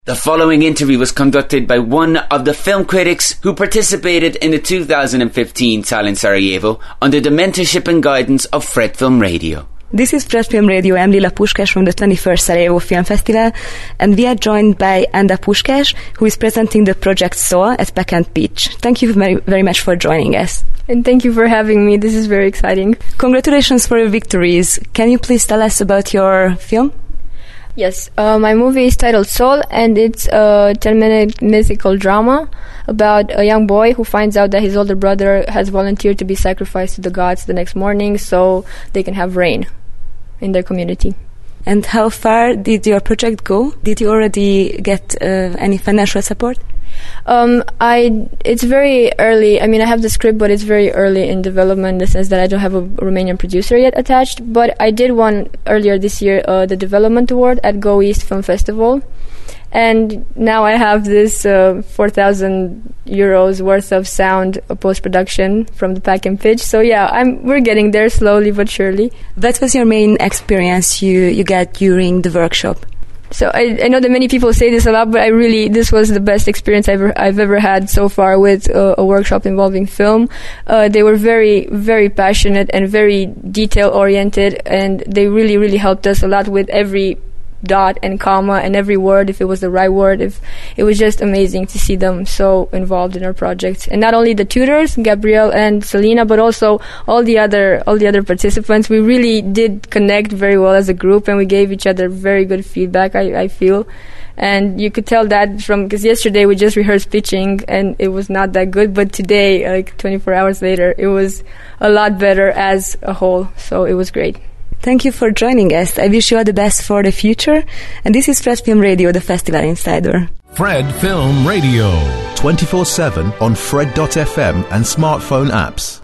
The following interview was conducted by one of the film critics who participated in the 2015 Talent Sarajevo under the mentorship and guidance of Fred Film Radio. This is Fred Film Radio. I'm Lila Puskás from the 21st Sarajevo Film Festival, and we are joined by Anda Puskás, who is presenting the project Soul at Peck and Pitch. Thank you very, very much for joining us. And thank you for having me. This is very exciting. Congratulations for your victories. Can you please tell us about your film? Yes, my movie is titled Soul, and it's a 10-minute mythical drama about a young boy who finds out that his older brother has volunteered to be sacrificed to the gods the next morning so they can have rain in their community. And how far did your project go? Did you already get any financial support? It's very early. I mean, I have the script, but it's very early in development in the sense that I don't have a Romanian producer yet attached. But I did one earlier this year, the Development Award at Go East Film Festival. And now I have this 4,000 euros worth of sound post-production from the Peck and Pitch. So yeah, we're getting there slowly but surely. What was your main experience you got during the workshop? So I know that many people say this a lot, but this was the best experience I've ever had so far with a workshop involving film. They were very, very passionate and very detail-oriented, and they really, really helped us a lot with every dot and comma and every word, if it was the right word. It was just amazing to see them so involved in our project. And not only the tutors, Gabrielle and Selena, but also all the other participants. We really did connect very well as a group, and we gave each other very good feedback, I feel. And you could tell that because yesterday we just rehearsed pitching and it was not that good, but today, like 24 hours later, it was a lot better as a whole. So it was great. Thank you for joining us. I wish you all the best for the future. And this is Fred Film Radio, the Festival Insider. Fred Film Radio. 24/7 on Fred.fm and smartphone apps.